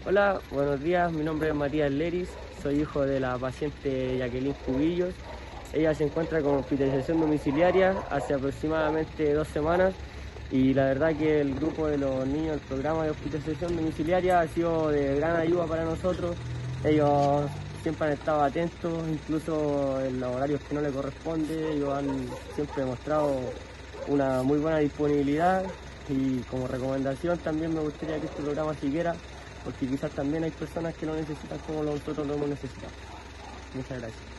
Hola, buenos días, mi nombre es Matías Leris, soy hijo de la paciente Jacqueline Cubillos. Ella se encuentra con hospitalización domiciliaria hace aproximadamente 2 semanas y la verdad que el grupo de los niños del programa de hospitalización domiciliaria ha sido de gran ayuda para nosotros. Ellos siempre han estado atentos, incluso en los horarios que no les corresponde, ellos han siempre demostrado una muy buena disponibilidad y como recomendación también me gustaría que este programa siguiera porque quizás también hay personas que lo necesitan como nosotros lo hemos necesitado. Muchas gracias.